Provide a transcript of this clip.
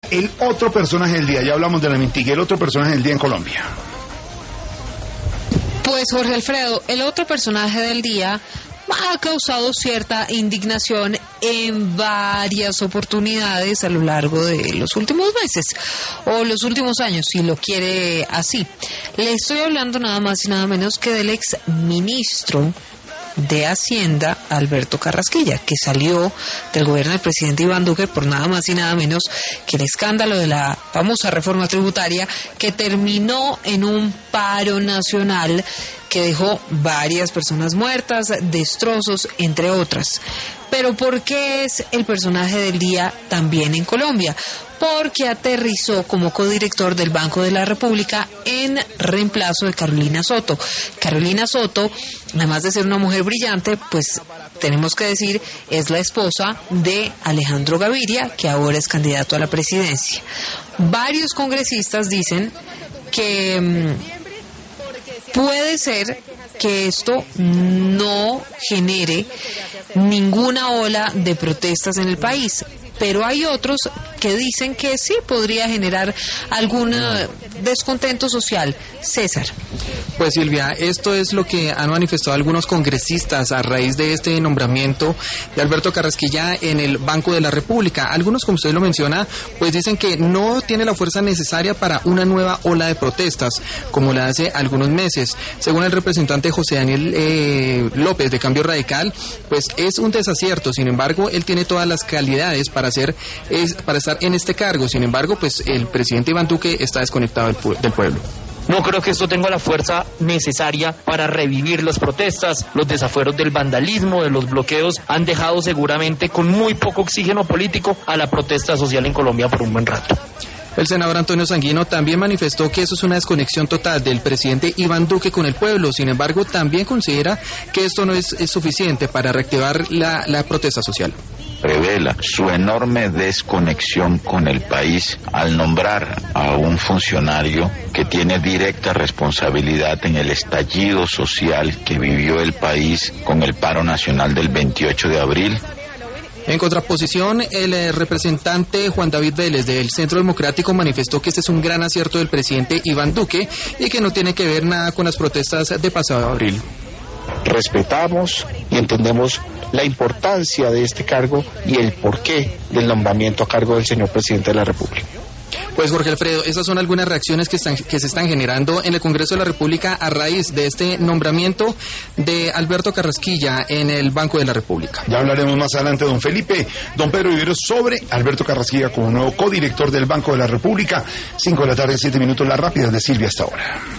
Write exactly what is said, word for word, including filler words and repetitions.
el otro personaje del día, ya hablamos de la Mintiga, el otro personaje del día en Colombia. Pues Jorge Alfredo, el otro personaje del día ha causado cierta indignación en varias oportunidades a lo largo de los últimos meses o los últimos años, si lo quiere así. Le estoy hablando nada más y nada menos que del ex ministro de Hacienda, Alberto Carrasquilla, que salió del gobierno del presidente Iván Duque por nada más y nada menos que el escándalo de la famosa reforma tributaria que terminó en un paro nacional que dejó varias personas muertas, destrozos, entre otras. Pero ¿por qué es el personaje del día también en Colombia? Porque aterrizó como codirector del Banco de la República en reemplazo de Carolina Soto. Carolina Soto, además de ser una mujer brillante, pues tenemos que decir, es la esposa de Alejandro Gaviria, que ahora es candidato a la presidencia. Varios congresistas dicen que mmm, puede ser que esto no genere ninguna ola de protestas en el país, pero hay otros que dicen que sí podría generar algún uh, descontento social. César. Pues Silvia, esto es lo que han manifestado algunos congresistas a raíz de este nombramiento de Alberto Carrasquilla en el Banco de la República. Algunos, como usted lo menciona, pues dicen que no tiene la fuerza necesaria para una nueva ola de protestas, como la hace algunos meses. Según el representante José Daniel eh, López de Cambio Radical, pues es un desacierto. Sin embargo, él tiene todas las calidades para hacer es, para estar en este cargo. Sin embargo, pues el presidente Iván Duque está desconectado del, del pueblo. No creo que esto tenga la fuerza necesaria para revivir las protestas. Los desafueros del vandalismo, de los bloqueos, han dejado seguramente con muy poco oxígeno político a la protesta social en Colombia por un buen rato. El senador Antonio Sanguino también manifestó que eso es una desconexión total del presidente Iván Duque con el pueblo. Sin embargo, también considera que esto no es, es suficiente para reactivar la, la protesta social. Revela su enorme desconexión con el país al nombrar a un funcionario que tiene directa responsabilidad en el estallido social que vivió el país con el paro nacional del veintiocho de abril. En contraposición, el eh, representante Juan David Vélez del Centro Democrático manifestó que este es un gran acierto del presidente Iván Duque y que no tiene que ver nada con las protestas de pasado abril. Respetamos y entendemos la importancia de este cargo y el porqué del nombramiento a cargo del señor presidente de la República. Pues Jorge Alfredo, esas son algunas reacciones que, están, que se están generando en el Congreso de la República a raíz de este nombramiento de Alberto Carrasquilla en el Banco de la República. Ya hablaremos más adelante, don Felipe, don Pedro Viveros, sobre Alberto Carrasquilla como nuevo codirector del Banco de la República. Cinco de la tarde, siete minutos, las rápidas de Silvia hasta ahora.